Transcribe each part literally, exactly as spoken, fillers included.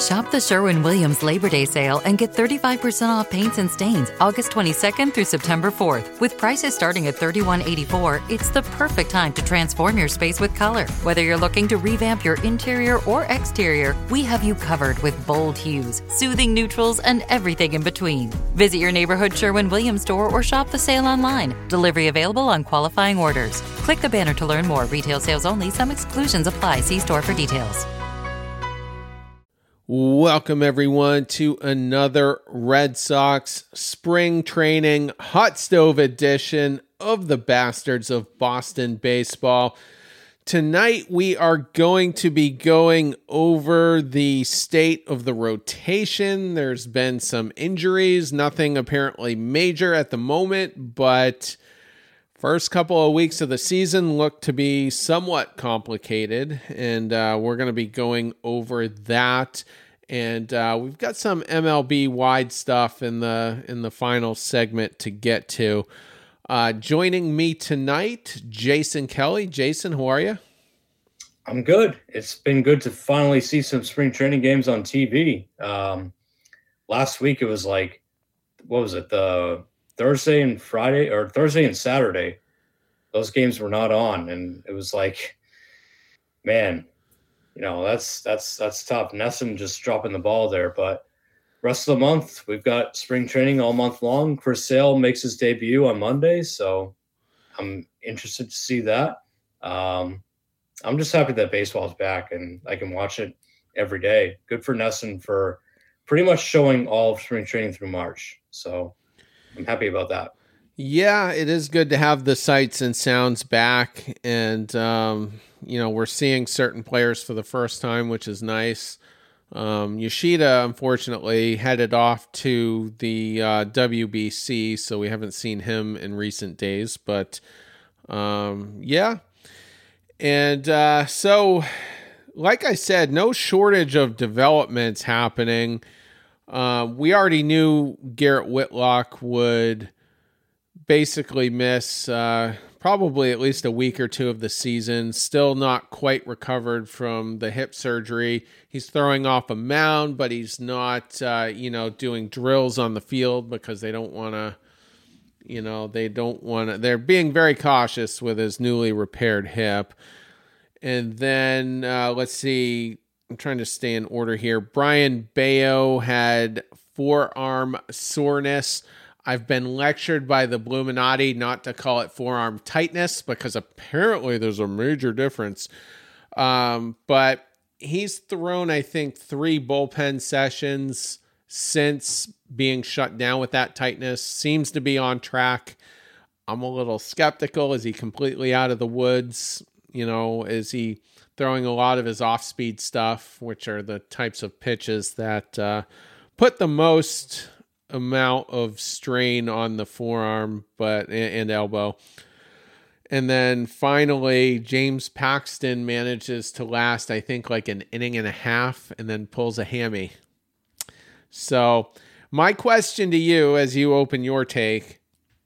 Shop the Sherwin-Williams Labor Day sale and get thirty-five percent off paints and stains August twenty-second through September fourth. With prices starting at thirty-one eighty-four, it's the perfect time to transform your space with color. Whether you're looking to revamp your interior or exterior, we have you covered with bold hues, soothing neutrals, and everything in between. Visit your neighborhood Sherwin-Williams store or shop the sale online. Delivery available on qualifying orders. Click the banner to learn more. Retail sales only. Some exclusions apply. See store for details. Welcome, everyone, to another Red Sox spring training hot stove edition of the Bastards of Boston Baseball. Tonight, we are going to be going over the state of the rotation. There's been some injuries, nothing apparently major at the moment, but first couple of weeks of the season look to be somewhat complicated, and uh, we're going to be going over that. And uh, we've got some M L B-wide stuff in the in the final segment to get to. Uh, joining me tonight, Jason Kelly. Jason, how are you? I'm good. It's been good to finally see some spring training games on T V. Um, last week it was like, what was it, the Thursday and Friday, or Thursday and Saturday? Those games were not on, and it was like, man, you know, that's that's that's tough. Nesson just dropping the ball there. But rest of the month, we've got spring training all month long. Chris Sale makes his debut on Monday, so I'm interested to see that. Um, I'm just happy that baseball's back and I can watch it every day. Good for Nesson for pretty much showing all of spring training through March. So I'm happy about that. Yeah, it is good to have the sights and sounds back, and um, you know, we're seeing certain players for the first time, which is nice. Um, Yoshida, unfortunately, headed off to the uh, W B C, so we haven't seen him in recent days. But um, yeah, and uh, so, like I said, no shortage of developments happening. Uh, we already knew Garrett Whitlock would basically miss uh, probably at least a week or two of the season. Still not quite recovered from the hip surgery. He's throwing off a mound, but he's not, uh, you know, doing drills on the field because they don't want to, you know, they don't want to, they're being very cautious with his newly repaired hip. And then uh, let's see, I'm trying to stay in order here. Brian Bayo had forearm soreness. I've been lectured by the Bluminati not to call it forearm tightness because apparently there's a major difference. Um, but he's thrown, I think, three bullpen sessions since being shut down with that tightness. Seems to be on track. I'm a little skeptical. Is he completely out of the woods? You know, is he throwing a lot of his off-speed stuff, which are the types of pitches that uh, put the most amount of strain on the forearm but and elbow. And then finally, James Paxton manages to last, I think, like an inning and a half and then pulls a hammy. So my question to you as you open your take,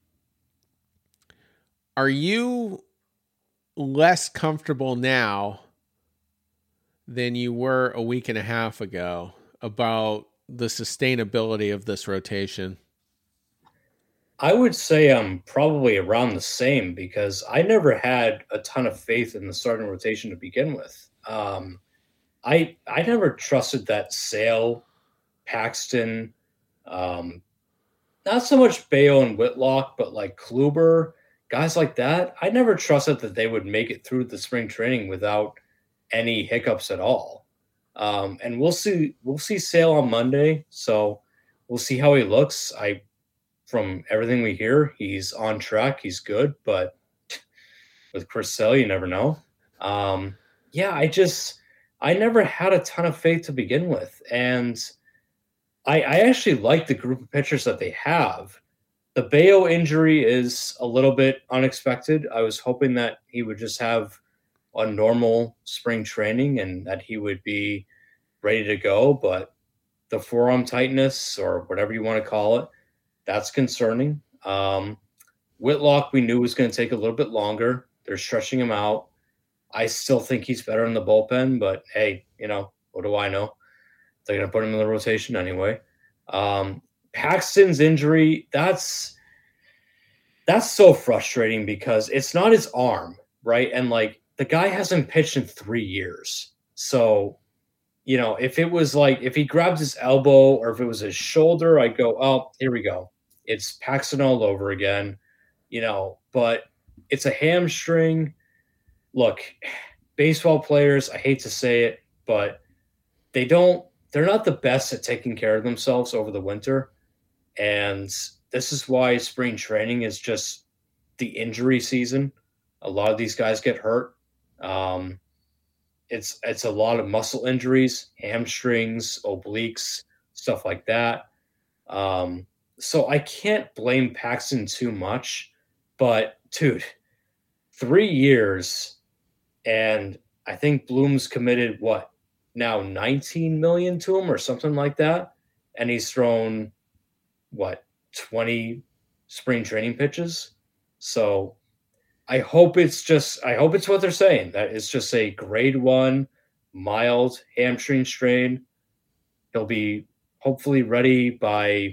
are you less comfortable now than you were a week and a half ago about the sustainability of this rotation? I would say I'm probably around the same because I never had a ton of faith in the starting rotation to begin with. Um, I I never trusted that Sale, Paxton, um, not so much Bayo and Whitlock, but like Kluber, guys like that. I never trusted that they would make it through the spring training without any hiccups at all. Um, and we'll see, we'll see Sale on Monday. So we'll see how he looks. I, from everything we hear, he's on track. He's good, but with Chris Sale, you never know. Um, yeah, I just, I never had a ton of faith to begin with. And I, I actually like the group of pitchers that they have. The Bayo injury is a little bit unexpected. I was hoping that he would just have a normal spring training and that he would be ready to go. But the forearm tightness, or whatever you want to call it, that's concerning. Um, Whitlock, we knew was going to take a little bit longer. They're stretching him out. I still think he's better in the bullpen, but hey, you know, what do I know? They're going to put him in the rotation anyway. Um, Paxton's injury, that's that's so frustrating because it's not his arm, right? And like the guy hasn't pitched in three years. So, you know, if it was like if he grabbed his elbow or if it was his shoulder, I'd go, oh, here we go. It's Paxton all over again, you know, but it's a hamstring. Look, baseball players, I hate to say it, but they don't, they're not the best at taking care of themselves over the winter. And this is why spring training is just the injury season. A lot of these guys get hurt. Um, it's it's a lot of muscle injuries, hamstrings, obliques, stuff like that. Um, so I can't blame Paxton too much. But, dude, three years, and I think Bloom's committed, what, now nineteen million dollars to him or something like that? And he's thrown, what, twenty spring training pitches? So I hope it's just, I hope it's what they're saying, that it's just a grade one mild hamstring strain. He'll be hopefully ready by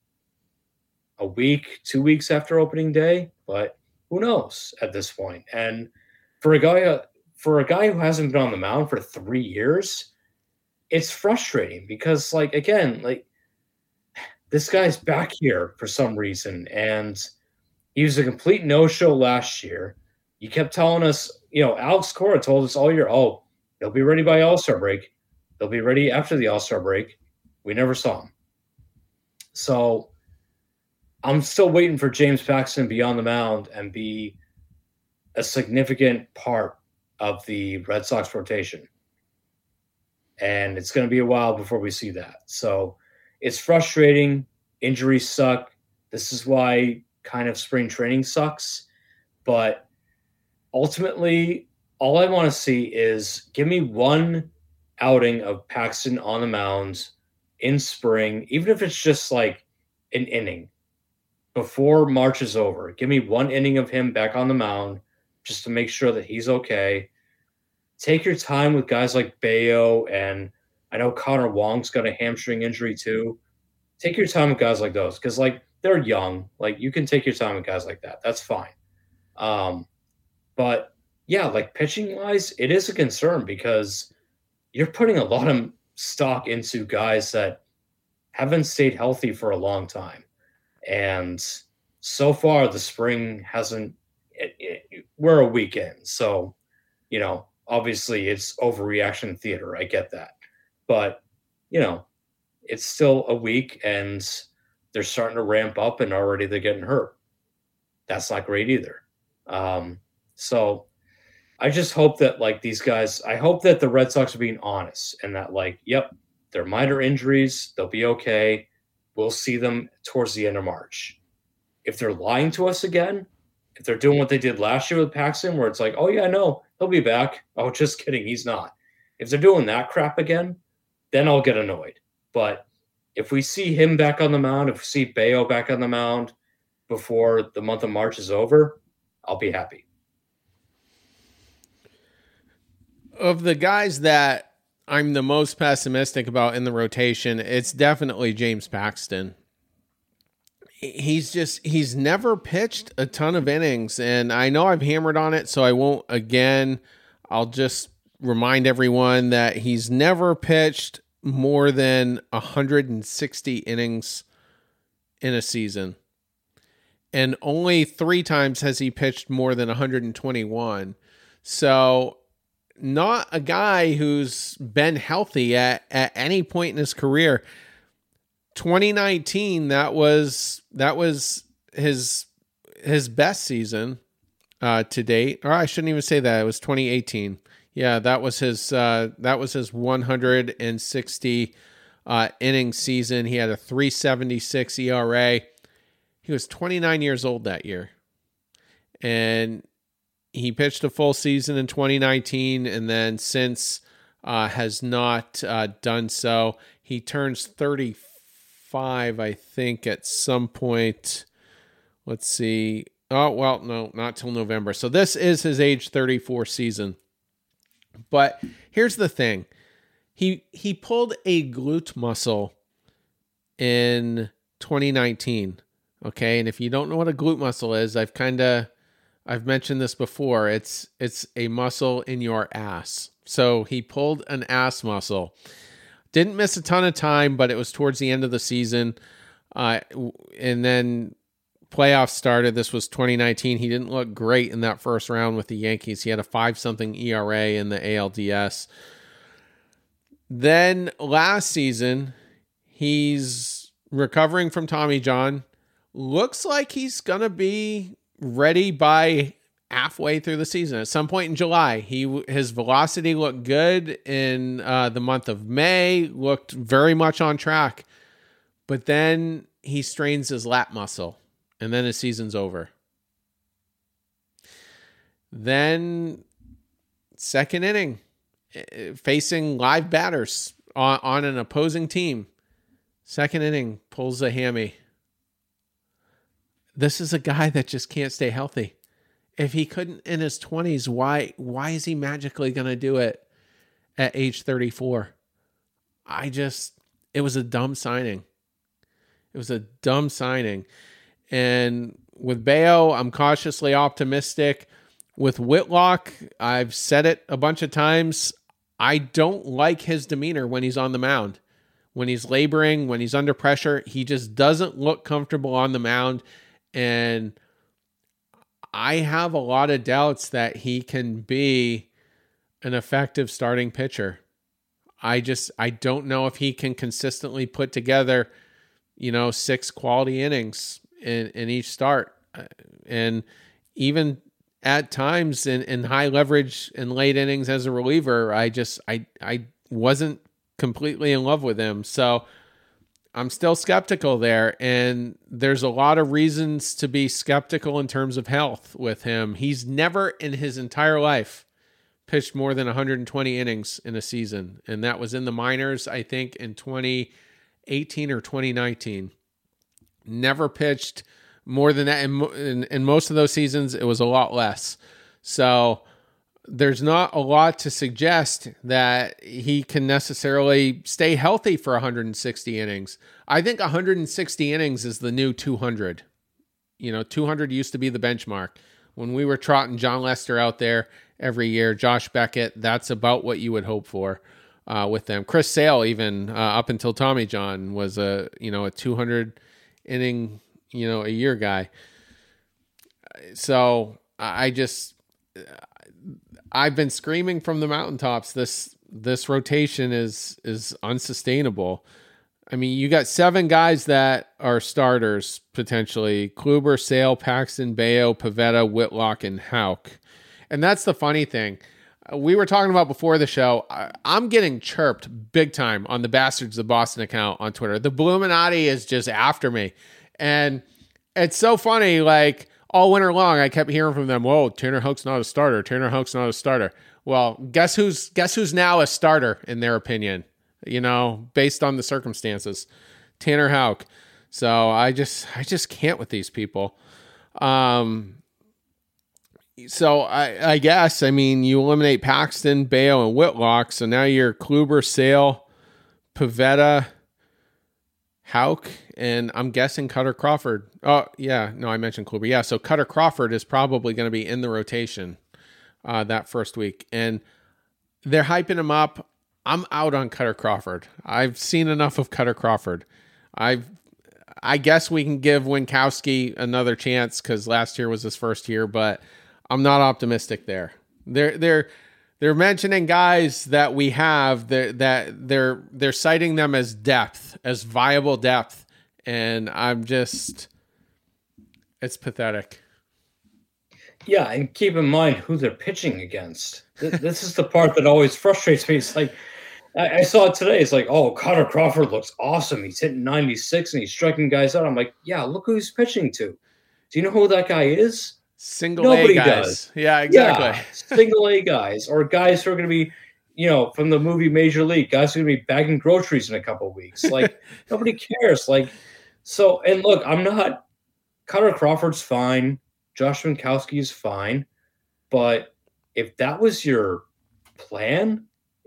a week, two weeks after opening day, but who knows at this point? And for a guy, for a guy who hasn't been on the mound for three years, it's frustrating because, like, again, like this guy's back here for some reason, and he was a complete no-show last year. You kept telling us, you know, Alex Cora told us all year, oh, they'll be ready by All-Star break. They'll be ready after the All-Star break. We never saw him. So I'm still waiting for James Paxton to be on the mound and be a significant part of the Red Sox rotation. And it's going to be a while before we see that. So it's frustrating. Injuries suck. This is why kind of spring training sucks. But ultimately, all I want to see is give me one outing of Paxton on the mound in spring, even if it's just like an inning before March is over. Give me one inning of him back on the mound just to make sure that he's okay. Take your time with guys like Bayo, and I know Connor Wong's got a hamstring injury too. Take your time with guys like those because, like, they're young. Like, you can take your time with guys like that. That's fine. Um, but, yeah, like, pitching-wise, it is a concern because you're putting a lot of stock into guys that haven't stayed healthy for a long time. And so far, the spring hasn't it, it, – we're a week in. So, you know, obviously it's overreaction theater. I get that. But, you know, it's still a week and they're starting to ramp up and already they're getting hurt. That's not great either. Um, so I just hope that, like, these guys – I hope that the Red Sox are being honest and that, like, yep, they're minor injuries. They'll be okay. We'll see them towards the end of March. If they're lying to us again, if they're doing what they did last year with Paxton, where it's like, oh, yeah, no, he'll be back. Oh, just kidding. He's not. If they're doing that crap again, then I'll get annoyed. But if we see him back on the mound, if we see Bayo back on the mound before the month of March is over, I'll be happy. Of the guys that I'm the most pessimistic about in the rotation, it's definitely James Paxton. He's just, he's never pitched a ton of innings, and I know I've hammered on it, so I won't again. I'll just remind everyone that he's never pitched more than one hundred sixty innings in a season. And only three times has he pitched more than one hundred twenty-one. So not a guy who's been healthy at, at any point in his career. twenty nineteen, that was that was his his best season uh, to date. Or I shouldn't even say that. It was twenty eighteen. Yeah, that was his uh, that was his one hundred sixty uh, inning season. He had a three seventy-six E R A. He was twenty-nine years old that year. And he pitched a full season in twenty nineteen, and then since uh, has not uh, done so. He turns thirty-five, I think, at some point. Let's see. Oh, well, no, not till November. So this is his age thirty-four season. But here's the thing. He he pulled a glute muscle in twenty nineteen. Okay, and if you don't know what a glute muscle is, I've kind of I've mentioned this before. It's it's a muscle in your ass. So he pulled an ass muscle. Didn't miss a ton of time, but it was towards the end of the season. Uh, and then playoffs started. This was twenty nineteen. He didn't look great in that first round with the Yankees. He had a five something E R A in the A L D S. Then last season, he's recovering from Tommy John. Looks like he's going to be ready by halfway through the season. At some point in July, he his velocity looked good in uh, the month of May, looked very much on track. But then he strains his lat muscle, and then his season's over. Then second inning, facing live batters on, on an opposing team. Second inning, pulls a hammy. This is a guy that just can't stay healthy. If he couldn't in his twenties, why why is he magically going to do it at age thirty-four? I just, it was a dumb signing. It was a dumb signing. And with Bello, I'm cautiously optimistic. With Whitlock, I've said it a bunch of times. I don't like his demeanor when he's on the mound. When he's laboring, when he's under pressure, he just doesn't look comfortable on the mound. And I have a lot of doubts that he can be an effective starting pitcher. I just, I don't know if he can consistently put together, you know, six quality innings in, in each start. And even at times in, in high leverage and late innings as a reliever, I just, I, I wasn't completely in love with him. So I'm still skeptical there. And there's a lot of reasons to be skeptical in terms of health with him. He's never in his entire life pitched more than one hundred twenty innings in a season. And that was in the minors, I think, in twenty eighteen or twenty nineteen. Never pitched more than that. In, in, in most of those seasons, it was a lot less. So there's not a lot to suggest that he can necessarily stay healthy for one hundred sixty innings. I think one hundred sixty innings is the new two hundred. You know, two hundred used to be the benchmark. When we were trotting John Lester out there every year, Josh Beckett, that's about what you would hope for uh, with them. Chris Sale, even uh, up until Tommy John, was a, you know, a two hundred inning, you know, a year guy. So I just, I've been screaming from the mountaintops, this, this rotation is, is unsustainable. I mean, you got seven guys that are starters, potentially. Kluber, Sale, Paxton, Bello, Pivetta, Whitlock, and Houck. And that's the funny thing. We were talking about before the show. I'm getting chirped big time on the Bastards of Boston account on Twitter. The Bluminati is just after me. And it's so funny, like, all winter long, I kept hearing from them, whoa, Tanner Houck's not a starter. Tanner Houck's not a starter. Well, guess who's guess who's now a starter, in their opinion? You know, based on the circumstances, Tanner Houck. So I just, I just can't with these people. Um, so I, I guess, I mean, you eliminate Paxton, Bello, and Whitlock. So now you're Kluber, Sale, Pivetta, Houck, and I'm guessing Cutter Crawford. Oh yeah, no, I mentioned Kluber. Yeah, so Cutter Crawford is probably going to be in the rotation uh, that first week, and they're hyping him up. I'm out on Cutter Crawford. I've seen enough of Cutter Crawford. I've, I guess we can give Winkowski another chance because last year was his first year, but I'm not optimistic there. They're they're they're mentioning guys that we have that that they're they're citing them as depth, as viable depth, and I'm just, it's pathetic. Yeah, and keep in mind who they're pitching against. This is the part that always frustrates me. It's like, I saw it today. It's like, oh, Cutter Crawford looks awesome. He's hitting ninety-six and he's striking guys out. I'm like, yeah, look who he's pitching to. Do you know who that guy is? Single Nobody A guys. Does. Yeah, exactly. Yeah, single A guys, or guys who are going to be, you know, from the movie Major League, guys who are going to be bagging groceries in a couple of weeks. Like, nobody cares. Like, so, and look, I'm not, Cutter Crawford's fine. Josh Winkowski is fine. But if that was your plan,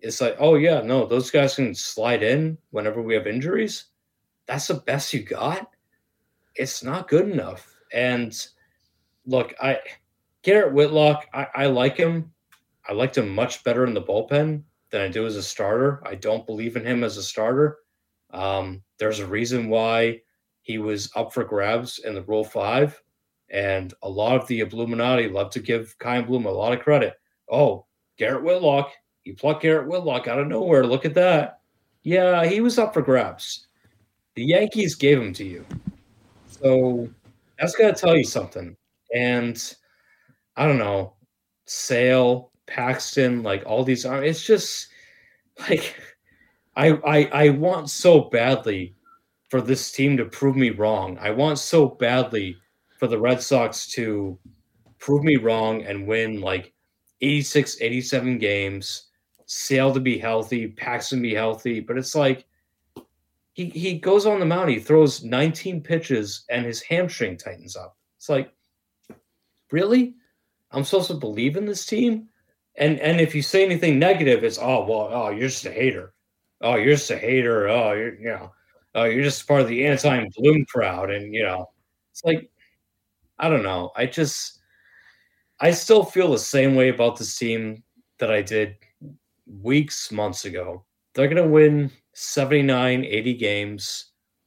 it's like, oh yeah, no, those guys can slide in whenever we have injuries. That's the best you got. It's not good enough. And look, I Garrett Whitlock, I, I like him. I liked him much better in the bullpen than I do as a starter. I don't believe in him as a starter. Um, there's a reason why he was up for grabs in the Rule Five, and a lot of the Illuminati love to give Kyle Bloom a lot of credit. Oh, Garrett Whitlock, you pluck Garrett Whitlock out of nowhere. Look at that. Yeah, he was up for grabs. The Yankees gave him to you. So that's got to tell you something. And I don't know, Sale, Paxton, like all these, it's just like I, I I want so badly for this team to prove me wrong. I want so badly for the Red Sox to prove me wrong and win like eighty-six, eighty-seven games, Sale to be healthy, Paxton be healthy. But it's like he, he goes on the mound, he throws nineteen pitches and his hamstring tightens up. It's like, really? I'm supposed to believe in this team? And and if you say anything negative, it's, oh, well, oh, you're just a hater. Oh, you're just a hater. Oh, you're, you know, oh, you're just part of the anti-Bloom crowd. And, you know, it's like, I don't know. I just, I still feel the same way about this team that I did weeks, months ago. They're going to win seventy-nine, eighty games,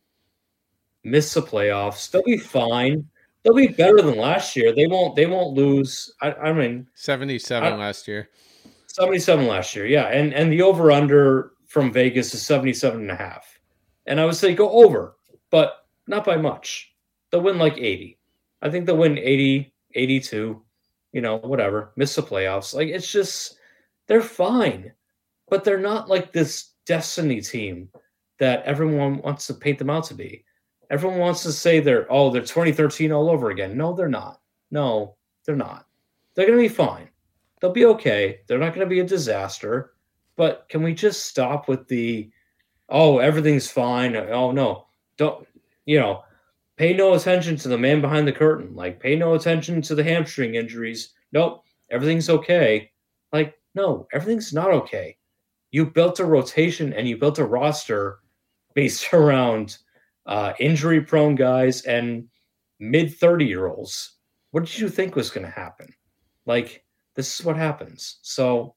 miss the playoffs. They'll be fine. They'll be better than last year. They won't. They won't lose. I, I mean, seventy-seven I, last year. seventy-seven last year, yeah. And and the over under from Vegas is seventy-seven and a half. And I would say go over, but not by much. They'll win like eighty. I think they'll win eighty, eighty-two. You know, whatever. Miss the playoffs. Like it's just they're fine, but they're not like this destiny team that everyone wants to paint them out to be. Everyone wants to say they're, oh, they're twenty thirteen all over again. No, they're not. No, they're not. They're going to be fine. They'll be okay. They're not going to be a disaster. But can we just stop with the, oh, everything's fine. Oh, no. Don't, you know, pay no attention to the man behind the curtain. Like, pay no attention to the hamstring injuries. Nope, everything's okay. Like, no, everything's not okay. You built a rotation and you built a roster based around uh, injury-prone guys and mid thirty-year-olds. What did you think was going to happen? Like, this is what happens. So,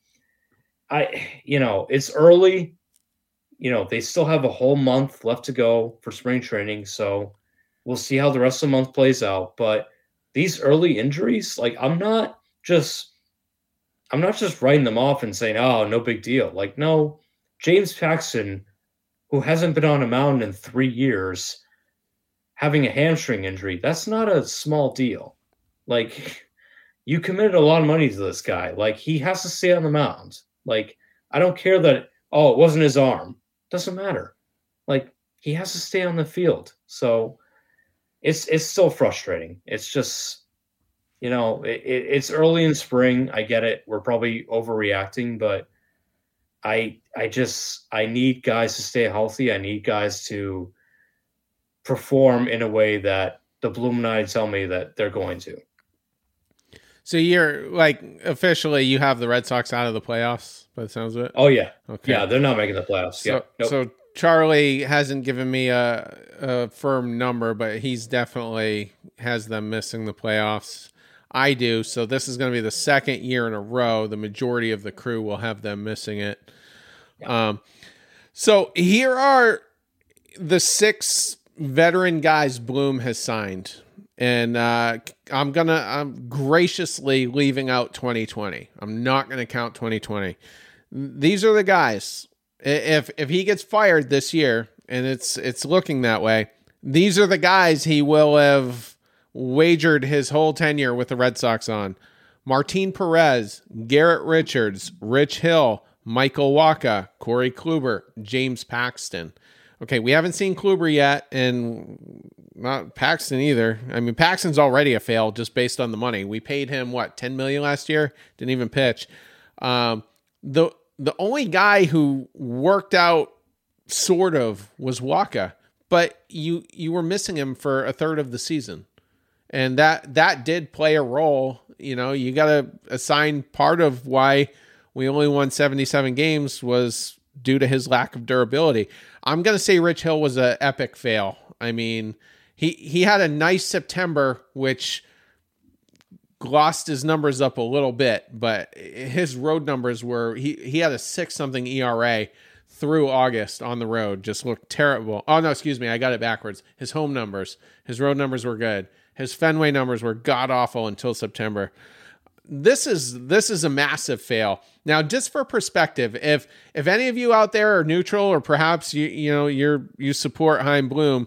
I, you know, it's early. You know, they still have a whole month left to go for spring training. So we'll see how the rest of the month plays out. But these early injuries, like, I'm not just, I'm not just writing them off and saying, oh, no big deal. Like, no, James Paxton, who hasn't been on a mound in three years, having a hamstring injury, that's not a small deal. Like, you committed a lot of money to this guy. Like, he has to stay on the mound. Like, I don't care that, oh, it wasn't his arm. Doesn't matter. Like, he has to stay on the field. So it's it's still frustrating. It's just, you know, it, it, it's early in spring. I get it. We're probably overreacting, but I I just I need guys to stay healthy. I need guys to perform in a way that the Illuminati tell me that they're going to. So you're like officially you have the Red Sox out of the playoffs by the sounds of it? Oh yeah. Okay. Yeah, they're not making the playoffs. So, yeah. Nope. So Charlie hasn't given me a, a firm number, but he's definitely has them missing the playoffs. I do. So this is going to be the second year in a row. The majority of the crew will have them missing it. Yeah. Um, so here are the six veteran guys Bloom has signed. And uh, I'm going to, I'm graciously leaving out twenty twenty. I'm not going to count twenty twenty. These are the guys. If if he gets fired this year, and it's it's looking that way, these are the guys he will have wagered his whole tenure with the Red Sox on. Martin Perez, Garrett Richards, Rich Hill, Michael Wacha, Corey Kluber, James Paxton. Okay, we haven't seen Kluber yet, and not Paxton either. I mean, Paxton's already a fail just based on the money. We paid him, what, ten million dollars last year? Didn't even pitch. Um, the the only guy who worked out sort of was Wacha, but you you were missing him for a third of the season. And that that did play a role. You know, you got to assign part of why we only won seventy-seven games was due to his lack of durability. I'm going to say Rich Hill was an epic fail. I mean, he, he had a nice September, which glossed his numbers up a little bit, but his road numbers were, he, he had a six something E R A through August on the road, just looked terrible. Oh no, excuse me. I got it backwards. His home numbers, his road numbers were good. His Fenway numbers were god awful until September. This is, this is a massive fail. Now, just for perspective, if, if any of you out there are neutral, or perhaps you, you know, you're, you support Chaim Bloom,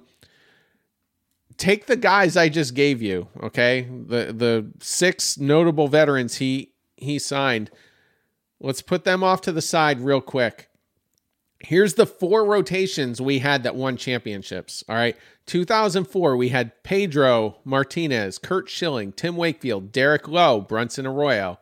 take the guys I just gave you. Okay. The, the six notable veterans he, he signed. Let's put them off to the side real quick. Here's the four rotations we had that won championships. All right. two thousand four, we had Pedro Martinez, Curt Schilling, Tim Wakefield, Derek Lowe, Brunson Arroyo.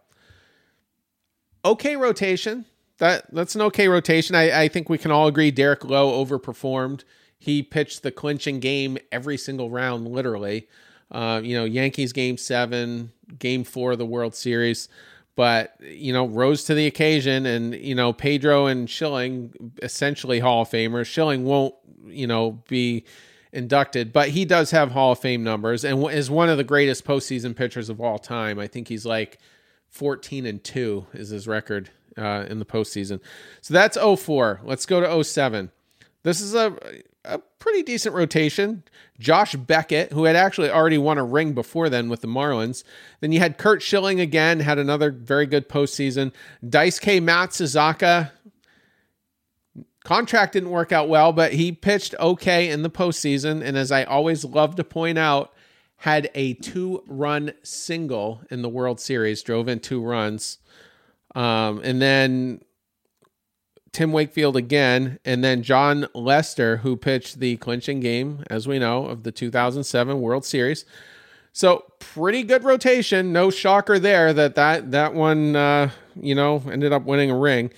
Okay rotation. That That's an okay rotation. I, I think we can all agree Derek Lowe overperformed. He pitched the clinching game every single round, literally. Uh, you know, Yankees game seven, game four of the World Series. But, you know, rose to the occasion, and, you know, Pedro and Schilling, essentially Hall of Famers. Schilling won't, you know, be inducted, but he does have Hall of Fame numbers and is one of the greatest postseason pitchers of all time. I think he's like fourteen and two is his record uh, in the postseason. So that's oh four. Let's go to oh seven. This is a, a pretty decent rotation. Josh Beckett, who had actually already won a ring before then with the Marlins. Then you had Curt Schilling again, had another very good postseason. Daisuke Matsuzaka, contract didn't work out well, but he pitched okay in the postseason. And as I always love to point out, had a two-run single in the World Series, drove in two runs. Um, and then Tim Wakefield again, and then John Lester, who pitched the clinching game, as we know, of the two thousand seven World Series. So pretty good rotation. No shocker there that that, that one, uh, you know, ended up winning a ring.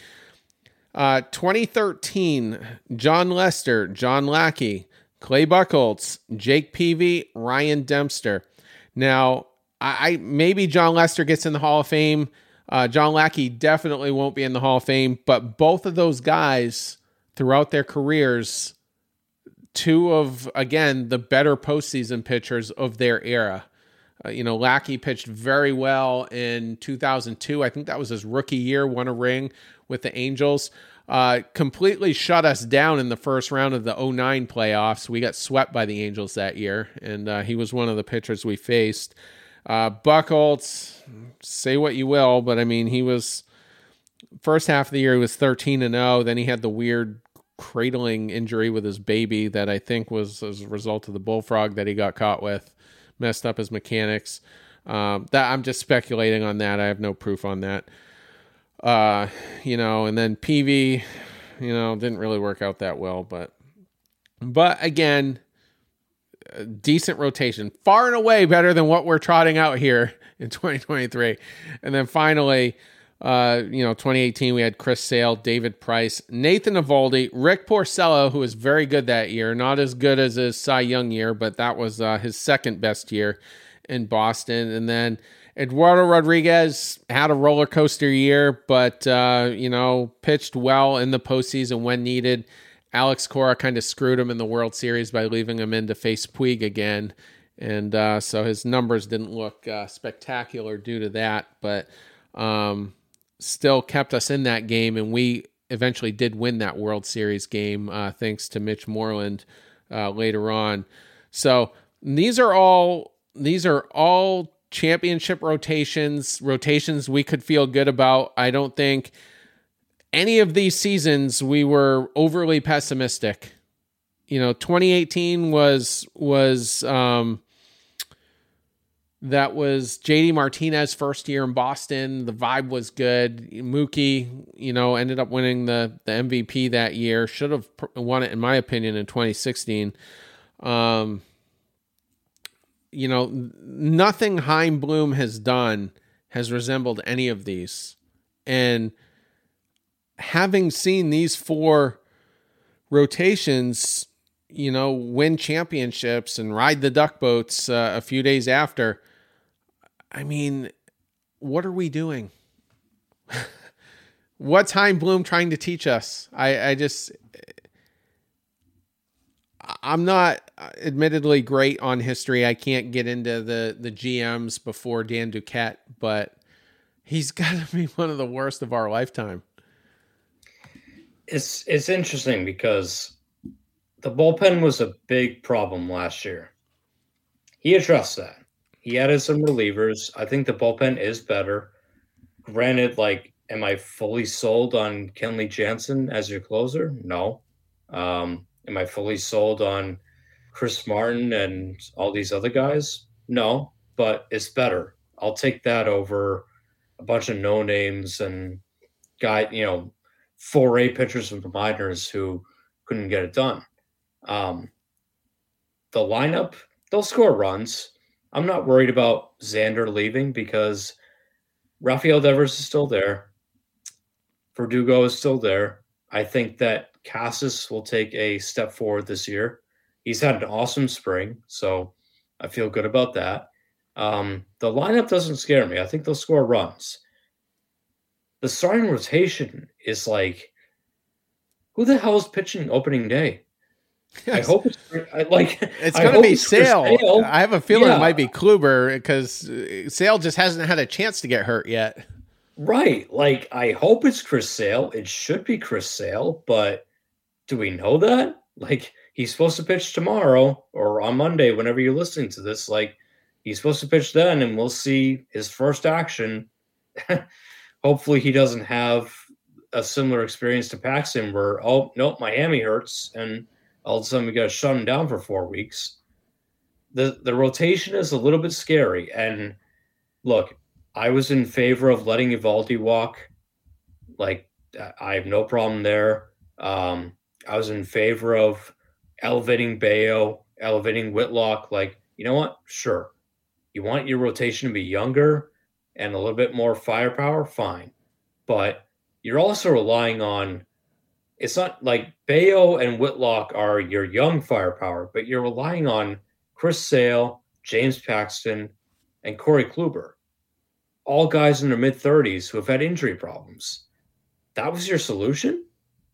Uh, twenty thirteen, John Lester, John Lackey, Clay Buchholz, Jake Peavy, Ryan Dempster. Now, I, I maybe John Lester gets in the Hall of Fame. Uh, John Lackey definitely won't be in the Hall of Fame, but both of those guys throughout their careers, two of, again, the better postseason pitchers of their era. Uh, you know, Lackey pitched very well in two thousand two. I think that was his rookie year, won a ring with the Angels. Uh, completely shut us down in the first round of the oh nine playoffs. We got swept by the Angels that year, and uh, he was one of the pitchers we faced. Uh, Buchholz, say what you will, but I mean, he was, first half of the year, he was thirteen and oh. Then he had the weird cradling injury with his baby that I think was as a result of the bullfrog that he got caught with, messed up his mechanics. Um, that I'm just speculating on that. I have no proof on that. Uh, you know, and then Peavy, you know, didn't really work out that well, but, but again, a decent rotation, far and away better than what we're trotting out here in twenty twenty-three. And then finally, uh, you know, twenty eighteen, we had Chris Sale, David Price, Nathan Eovaldi, Rick Porcello, who was very good that year, not as good as his Cy Young year, but that was uh, his second best year in Boston. And then Eduardo Rodriguez had a roller coaster year, but, uh, you know, pitched well in the postseason when needed. Alex Cora kind of screwed him in the World Series by leaving him in to face Puig again. And uh, so his numbers didn't look uh, spectacular due to that, but um, still kept us in that game. And we eventually did win that World Series game uh, thanks to Mitch Moreland uh, later on. So these are all, these are all championship rotations, rotations we could feel good about. I don't think any of these seasons we were overly pessimistic. You know, twenty eighteen was, was, um, that was J D Martinez first year in Boston. The vibe was good. Mookie, you know, ended up winning the, the M V P that year. Should have won it, in my opinion, in twenty sixteen. Um, you know, nothing Chaim Bloom has done has resembled any of these. And having seen these four rotations, you know, win championships and ride the duck boats uh, a few days after, I mean, what are we doing? what's Chaim Bloom trying to teach us? I, I just, I'm not admittedly great on history. I can't get into the, the G Ms before Dan Duquette, but he's got to be one of the worst of our lifetime. It's it's interesting because the bullpen was a big problem last year. He addressed that. He added some relievers. I think the bullpen is better. Granted, like, am I fully sold on Kenley Jansen as your closer? No. Um, am I fully sold on Chris Martin and all these other guys? No, but it's better. I'll take that over a bunch of no names and guy, you know, four A pitchers from the minors who couldn't get it done. Um, the lineup, they'll score runs. I'm not worried about Xander leaving because Rafael Devers is still there. Verdugo is still there. I think that Casas will take a step forward this year. He's had an awesome spring, so I feel good about that. Um, the lineup doesn't scare me. I think they'll score runs. The starting rotation is like, who the hell is pitching opening day? Yes. I hope it's I, like it's going to be Sale. Sale. I have a feeling yeah. it might be Kluber because Sale just hasn't had a chance to get hurt yet. Right. Like, I hope it's Chris Sale. It should be Chris Sale, but do we know that? Like, he's supposed to pitch tomorrow or on Monday, whenever you're listening to this. Like, he's supposed to pitch then, and we'll see his first action. Hopefully he doesn't have a similar experience to Paxton where, oh, nope, my hammy hurts, and all of a sudden we got to shut him down for four weeks. The the rotation is a little bit scary. And look, I was in favor of letting Eovaldi walk. Like, I have no problem there. Um, I was in favor of elevating Bayo, elevating Whitlock. Like, you know what? Sure. You want your rotation to be younger and a little bit more firepower? Fine. But you're also relying on, it's not like Bayo and Whitlock are your young firepower, but you're relying on Chris Sale, James Paxton, and Corey Kluber. All guys in their mid-thirties who have had injury problems. That was your solution?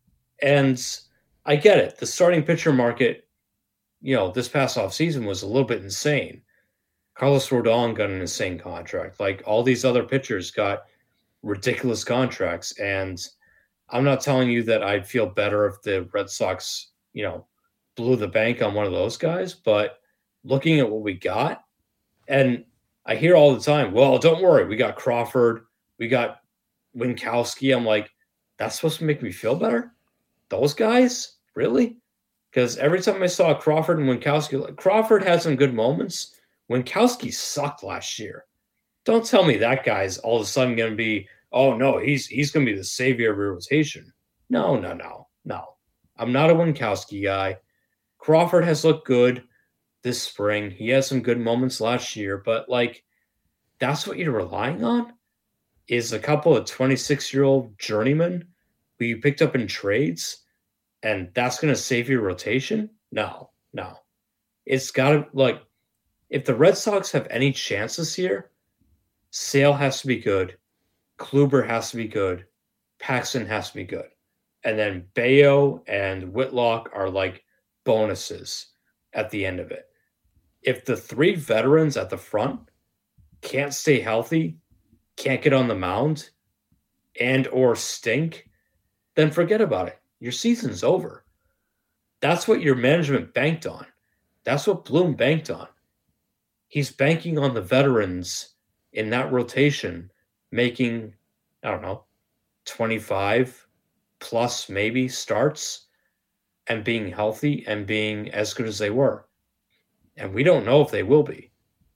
And I get it. The starting pitcher market, you know, this past offseason was a little bit insane. Carlos Rodon got an insane contract. Like, all these other pitchers got ridiculous contracts. And I'm not telling you that I'd feel better if the Red Sox, you know, blew the bank on one of those guys. But looking at what we got, and I hear all the time, well, don't worry, we got Crawford, we got Winkowski. I'm like, that's supposed to make me feel better? Those guys? Really? Because every time I saw Crawford and Winkowski, like, Crawford had some good moments. Winkowski sucked last year. Don't tell me that guy's all of a sudden going to be, oh, no, he's he's going to be the savior of your rotation. No, no, no, no. I'm not a Winkowski guy. Crawford has looked good this spring. He had some good moments last year, but, like, that's what you're relying on is a couple of twenty-six-year-old journeymen who you picked up in trades, and that's going to save your rotation? No, no. It's got to, like, if the Red Sox have any chances here, Sale has to be good. Kluber has to be good. Paxton has to be good. And then Bayo and Whitlock are like bonuses at the end of it. If the three veterans at the front can't stay healthy, can't get on the mound, and or stink, then forget about it. Your season's over. That's what your management banked on. That's what Bloom banked on. He's banking on the veterans in that rotation making, I don't know, twenty-five plus maybe starts and being healthy and being as good as they were. And we don't know if they will be.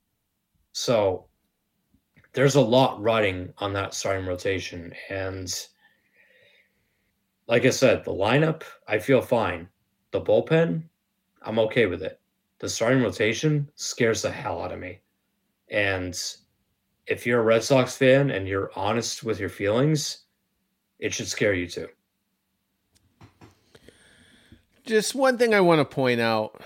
So there's a lot riding on that starting rotation. And like I said, the lineup, I feel fine. The bullpen, I'm okay with it. The starting rotation scares the hell out of me. And if you're a Red Sox fan and you're honest with your feelings, it should scare you too. Just one thing I want to point out.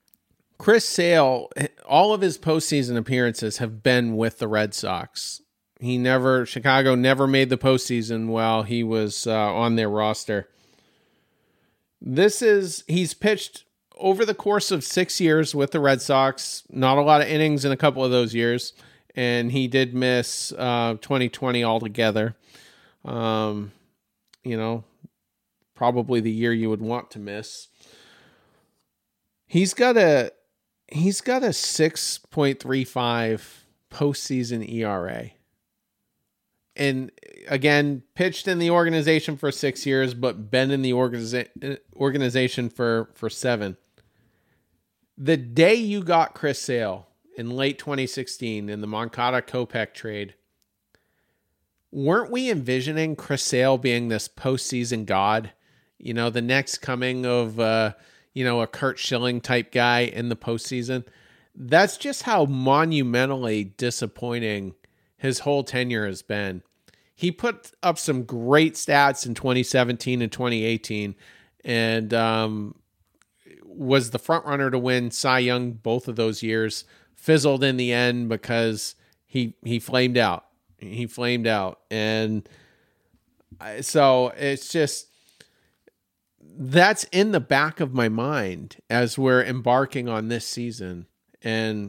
Chris Sale, all of his postseason appearances have been with the Red Sox. He never, Chicago never made the postseason while he was uh, on their roster. This is, he's pitched over the course of six years with the Red Sox, not a lot of innings in a couple of those years. And he did miss uh, twenty twenty altogether. Um, you know, probably the year you would want to miss. He's got a, he's got a six point three five postseason E R A. And again, pitched in the organization for six years, but been in the organiza- organization for, for seven. The day you got Chris Sale in late twenty sixteen in the Moncada Kopech trade, weren't we envisioning Chris Sale being this postseason god? You know, the next coming of, uh, you know, a Curt Schilling type guy in the postseason. That's just how monumentally disappointing his whole tenure has been. He put up some great stats in twenty seventeen and twenty eighteen, and um, was the front runner to win Cy Young both of those years. Fizzled in the end because he he flamed out. He flamed out, and so it's just, that's in the back of my mind as we're embarking on this season, and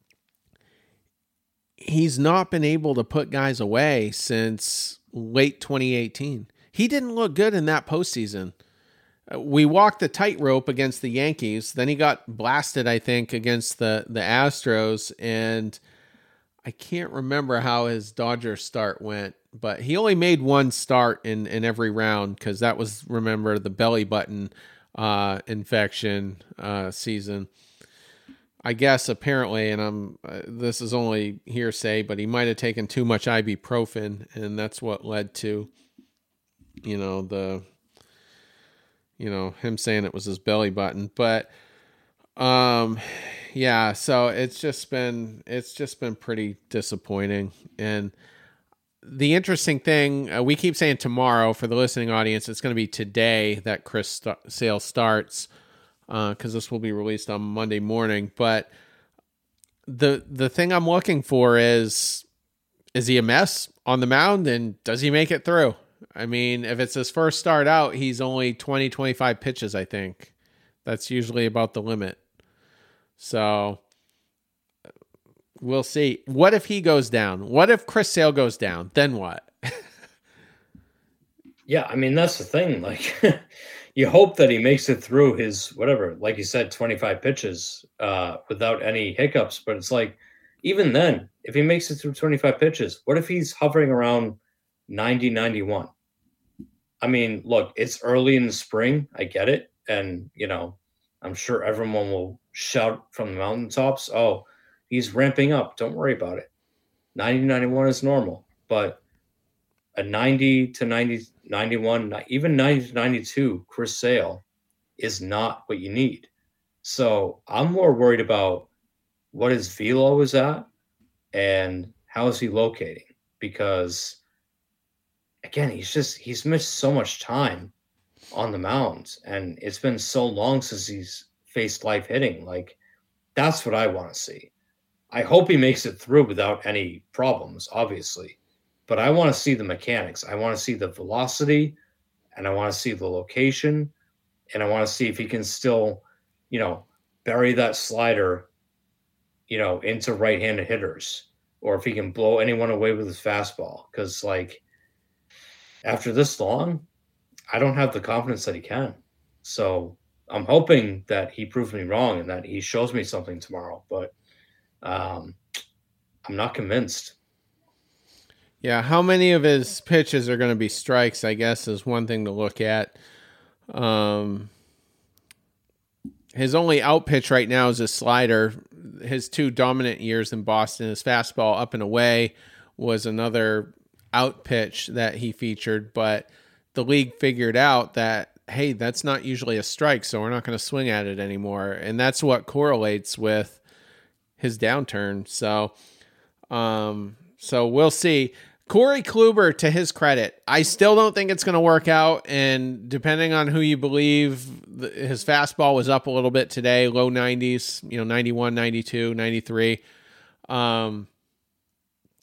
he's not been able to put guys away since late twenty eighteen. He didn't look good in that postseason. We walked the tightrope against the Yankees. Then he got blasted, I think, against the, the Astros. And I can't remember how his Dodgers start went, but he only made one start in, in every round because that was, remember, the belly button uh, infection uh, season. I guess apparently, and I'm uh, this is only hearsay, but he might have taken too much ibuprofen, and that's what led to, you know, the, you know, him saying it was his belly button. But, um, yeah, so it's just been it's just been pretty disappointing. And the interesting thing, uh, we keep saying tomorrow for the listening audience, it's going to be today that Chris St- Sale starts. Because uh, this will be released on Monday morning. But the the thing I'm looking for is, is he a mess on the mound, and does he make it through? I mean, if it's his first start out, he's only twenty, twenty-five pitches, I think. That's usually about the limit. So we'll see. What if he goes down? What if Chris Sale goes down? Then what? Yeah, I mean, that's the thing. Like, you hope that he makes it through his, whatever, like you said, twenty-five pitches uh, without any hiccups. But it's like, even then, if he makes it through twenty-five pitches, what if he's hovering around ninety, ninety-one? I mean, look, it's early in the spring. I get it. And, you know, I'm sure everyone will shout from the mountaintops, oh, he's ramping up. Don't worry about it. ninety, ninety-one is normal. But a ninety to ninety, ninety-one, even ninety to ninety-two Chris Sale is not what you need. So I'm more worried about what his velo is at and how is he locating, because again, he's just he's missed so much time on the mound, and it's been so long since he's faced live hitting. Like, that's what I want to see. I hope he makes it through without any problems, obviously. But I want to see the mechanics. I want to see the velocity, and I want to see the location, and I want to see if he can still, you know, bury that slider, you know, into right-handed hitters, or if he can blow anyone away with his fastball. Because, like, after this long, I don't have the confidence that he can. So I'm hoping that he proves me wrong and that he shows me something tomorrow. But um, I'm not convinced. Yeah, how many of his pitches are going to be strikes, I guess, is one thing to look at. Um, his only out pitch right now is his slider. His two dominant years in Boston, his fastball up and away was another out pitch that he featured, but the league figured out that, hey, that's not usually a strike, so we're not going to swing at it anymore. And that's what correlates with his downturn. So, um, so we'll see. Corey Kluber, to his credit, I still don't think it's going to work out. And depending on who you believe, his fastball was up a little bit today, low nineties, you know, ninety-one, ninety-two, ninety-three. Um,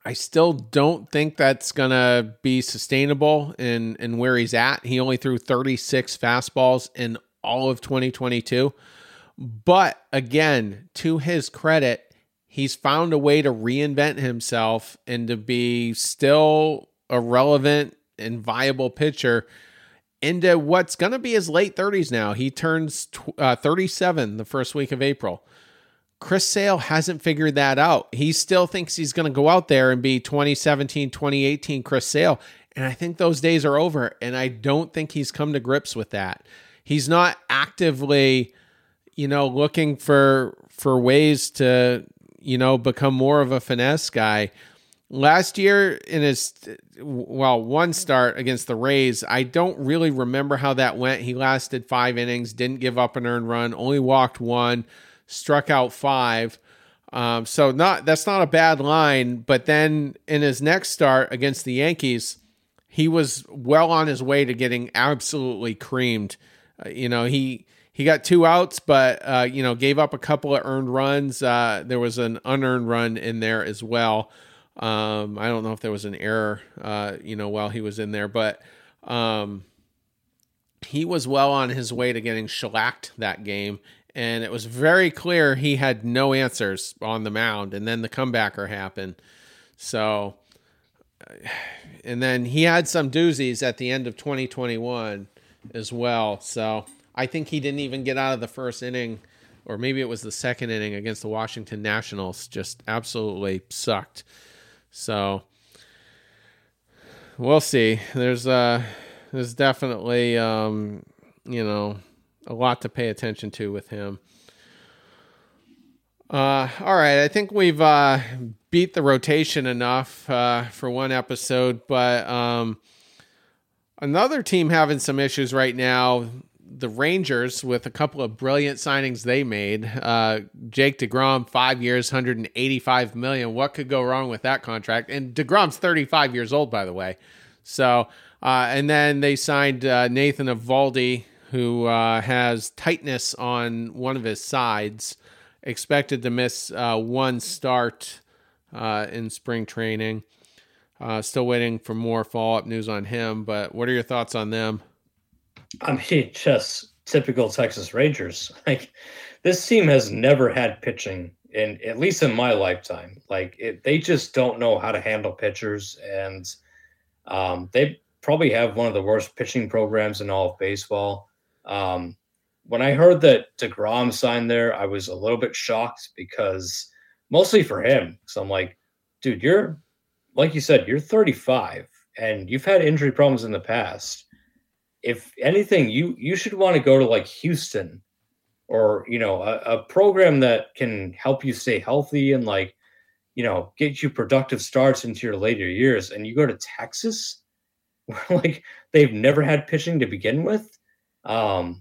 I still don't think that's going to be sustainable in, in where he's at. He only threw thirty-six fastballs in all of twenty twenty-two. But again, to his credit, he's found a way to reinvent himself and to be still a relevant and viable pitcher into what's going to be his late thirties now. He turns uh, thirty-seven the first week of April. Chris Sale hasn't figured that out. He still thinks he's going to go out there and be twenty seventeen, twenty eighteen Chris Sale. And I think those days are over. And I don't think he's come to grips with that. He's not actively, you know, looking for, for ways to, you know, become more of a finesse guy. Last year in his, well, one start against the Rays, I don't really remember how that went. He lasted five innings, didn't give up an earned run, only walked one, struck out five. Um, so not that's not a bad line. But then in his next start against the Yankees, he was well on his way to getting absolutely creamed. Uh, you know, he he got two outs, but uh, you know, gave up a couple of earned runs. Uh, there was an unearned run in there as well. Um, I don't know if there was an error, uh, you know, while he was in there, but um, he was well on his way to getting shellacked that game. And it was very clear he had no answers on the mound. And then the comebacker happened. So, and then he had some doozies at the end of twenty twenty-one as well. So I think he didn't even get out of the first inning, or maybe it was the second inning against the Washington Nationals. Just absolutely sucked. So we'll see. There's uh, there's definitely, um, you know, a lot to pay attention to with him. Uh, all right. I think we've uh, beat the rotation enough uh, for one episode, but um, another team having some issues right now, the Rangers, with a couple of brilliant signings they made. Uh, Jake DeGrom, five years, one hundred eighty-five million dollars. What could go wrong with that contract? And DeGrom's thirty-five years old, by the way. So, uh, and then they signed uh, Nathan Eovaldi, who uh, has tightness on one of his sides, expected to miss uh, one start uh, in spring training. Uh, still waiting for more follow-up news on him, but what are your thoughts on them? I mean, just typical Texas Rangers. Like, this team has never had pitching, in at least in my lifetime. Like, it, they just don't know how to handle pitchers, and um, they probably have one of the worst pitching programs in all of baseball. Um, when I heard that DeGrom signed there, I was a little bit shocked, because mostly for him. So I'm like, dude, you're, like you said, you're thirty-five and you've had injury problems in the past. If anything, you, you should want to go to like Houston, or, you know, a, a program that can help you stay healthy and, like, you know, get you productive starts into your later years. And you go to Texas, where, like, they've never had pitching to begin with. Um,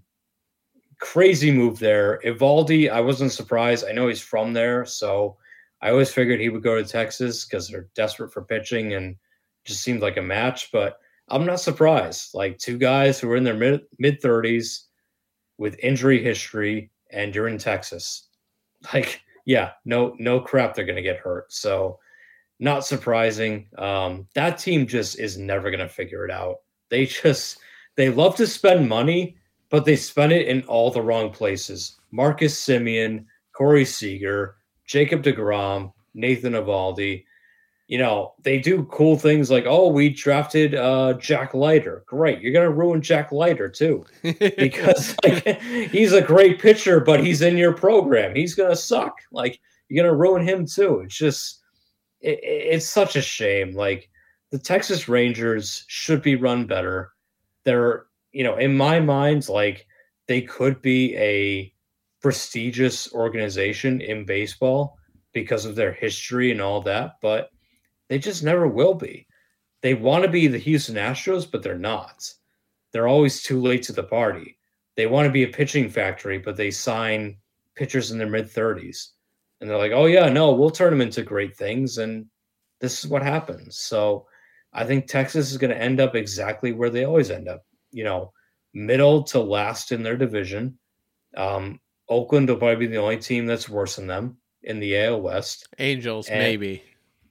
crazy move there. Eovaldi, I wasn't surprised. I know he's from there, so I always figured he would go to Texas because they're desperate for pitching and just seemed like a match. But I'm not surprised. Like, two guys who are in their mid mid thirties with injury history, and you're in Texas. Like, yeah, no, no crap, they're gonna get hurt. So, not surprising. Um, that team just is never gonna figure it out. They just they love to spend money, but they spend it in all the wrong places. Marcus Semien, Corey Seager, Jacob DeGrom, Nathan Eovaldi. You know, they do cool things like, oh, we drafted uh, Jack Leiter. Great. You're going to ruin Jack Leiter, too, because like, he's a great pitcher, but he's in your program. He's going to suck. Like, you're going to ruin him, too. It's just, it, it's such a shame. Like, the Texas Rangers should be run better. They're, you know, in my mind, like, they could be a prestigious organization in baseball because of their history and all that, but they just never will be. They want to be the Houston Astros, but they're not. They're always too late to the party. They want to be a pitching factory, but they sign pitchers in their mid-thirties. And they're like, oh, yeah, no, we'll turn them into great things, and this is what happens. So I think Texas is going to end up exactly where they always end up, you know, middle to last in their division. Um, Oakland will probably be the only team that's worse than them in the A L West. Angels, and, maybe.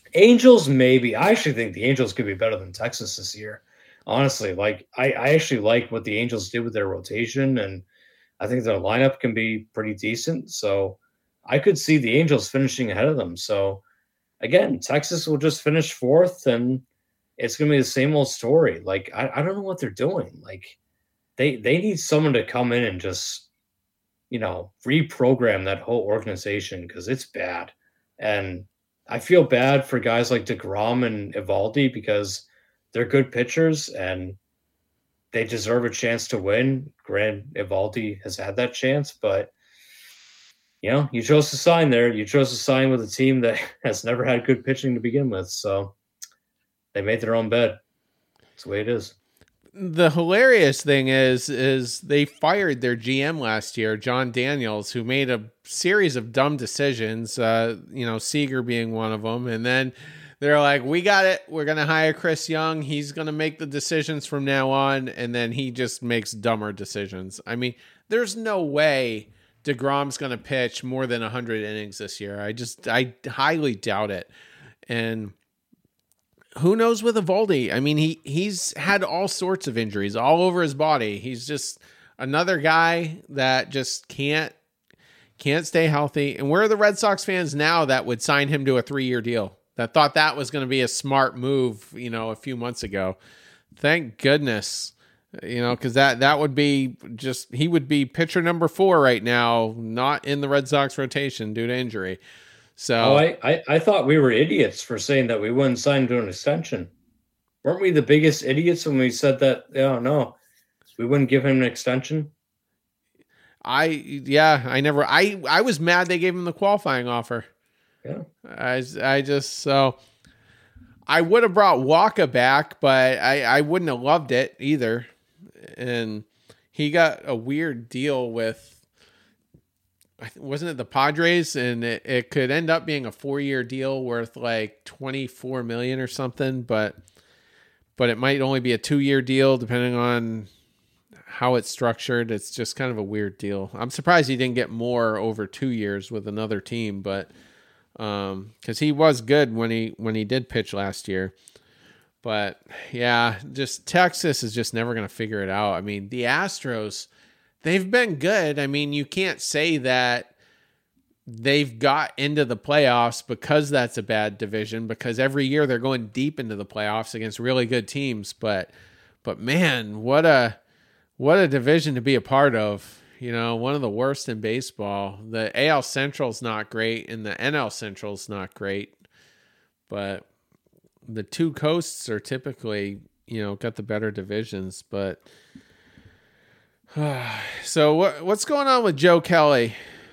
Angels, maybe. I actually think the Angels could be better than Texas this year. Honestly, like I, I actually like what the Angels did with their rotation, and I think their lineup can be pretty decent. So I could see the Angels finishing ahead of them. So again, Texas will just finish fourth, and it's going to be the same old story. Like I, I don't know what they're doing. Like they they need someone to come in and just you know reprogram that whole organization because it's bad. And I feel bad for guys like DeGrom and Evaldi because they're good pitchers and they deserve a chance to win. Grant Evaldi has had that chance, but you know, you chose to sign there. You chose to sign with a team that has never had good pitching to begin with. So they made their own bed. That's the way it is. The hilarious thing is, is they fired their G M last year, John Daniels, who made a series of dumb decisions, uh, you know, Seager being one of them. And then they're like, we got it. We're going to hire Chris Young. He's going to make the decisions from now on. And then he just makes dumber decisions. I mean, there's no way DeGrom's going to pitch more than one hundred innings this year. I just, I highly doubt it. And who knows with Evaldi? I mean, he he's had all sorts of injuries all over his body. He's just another guy that just can't can't stay healthy. And where are the Red Sox fans now that would sign him to a three-year deal? That thought that was going to be a smart move, you know, a few months ago. Thank goodness, you know, because that that would be just he would be pitcher number four right now, not in the Red Sox rotation due to injury. So oh, I, I, I thought we were idiots for saying that we wouldn't sign to an extension. Weren't we the biggest idiots when we said that? Oh, no, we wouldn't give him an extension? I, yeah, I never, I, I was mad they gave him the qualifying offer. Yeah. I, I just, so I would have brought Waka back, but I, I wouldn't have loved it either. And he got a weird deal with, wasn't it the Padres? And it, it could end up being a four-year deal worth like twenty-four million dollars or something, but but it might only be a two-year deal depending on how it's structured. It's just kind of a weird deal. I'm surprised he didn't get more over two years with another team, but um, because he was good when he when he did pitch last year. But yeah, just Texas is just never going to figure it out. I mean, the Astros, they've been good. I mean, you can't say that they've got into the playoffs because that's a bad division, because every year they're going deep into the playoffs against really good teams. But, but man, what a, what a division to be a part of. You know, one of the worst in baseball. The A L Central's not great and the N L Central's not great, but the two coasts are typically, you know, got the better divisions. But so what what's going on with Joe Kelly?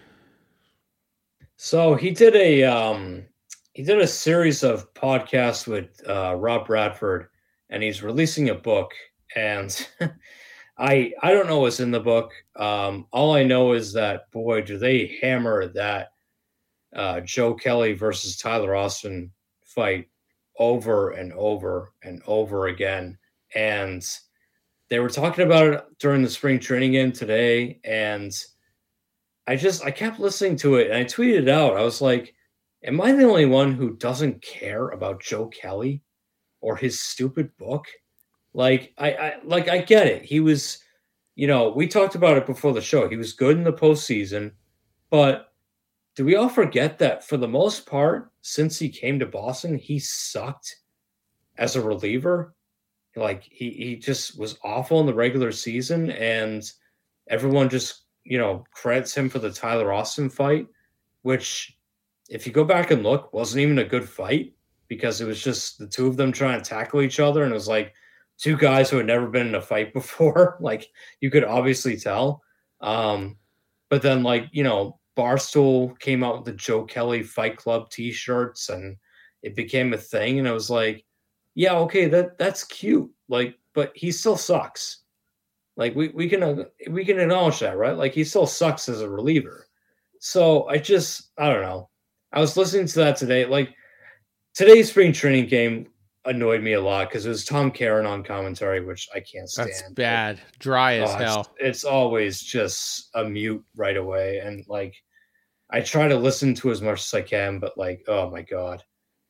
So he did a um, he did a series of podcasts with uh, Rob Bradford, and he's releasing a book. And I I don't know what's in the book. Um, all I know is that boy, do they hammer that uh, Joe Kelly versus Tyler Austin fight over and over and over again. And they were talking about it during the spring training game today, and I just I kept listening to it, and I tweeted it out. I was like, am I the only one who doesn't care about Joe Kelly or his stupid book? Like I, I like I get it. He was, you know, we talked about it before the show. He was good in the postseason, but do we all forget that for the most part, since he came to Boston, he sucked as a reliever? Like he he just was awful in the regular season, and everyone just, you know, credits him for the Tyler Austin fight, which, if you go back and look, wasn't even a good fight because it was just the two of them trying to tackle each other, and it was like two guys who had never been in a fight before. Like you could obviously tell. Um, but then, like, you know, Barstool came out with the Joe Kelly Fight Club T-shirts, and it became a thing. And I was like, yeah, okay, that that's cute. Like, but he still sucks. Like we we can we can acknowledge that, right? Like he still sucks as a reliever. So I just I don't know. I was listening to that today. Like today's spring training game annoyed me a lot because it was Tom Caron on commentary, which I can't stand. That's bad. Like, dry as oh, hell. It's, it's always just a mute right away. And like, I try to listen to as much as I can, but like, oh my God.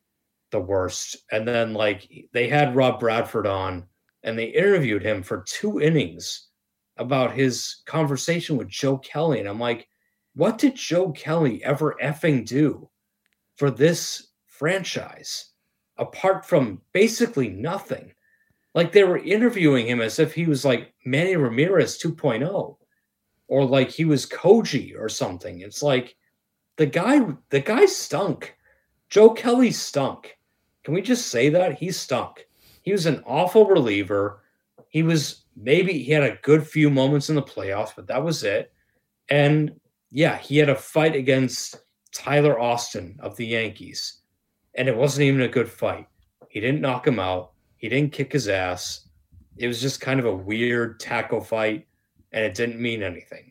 the worst. And then like they had Rob Bradford on and they interviewed him for two innings about his conversation with Joe Kelly. And I'm like, what did Joe Kelly ever effing do for this franchise apart from basically nothing? Like they were interviewing him as if he was like Manny Ramirez two point oh or like he was Koji or something. It's like the guy, the guy stunk. Joe Kelly stunk. Can we just say that? He stunk. He was an awful reliever. He was maybe he had a good few moments in the playoffs, but that was it. And yeah, he had a fight against Tyler Austin of the Yankees, and it wasn't even a good fight. He didn't knock him out. He didn't kick his ass. It was just kind of a weird tackle fight, and it didn't mean anything.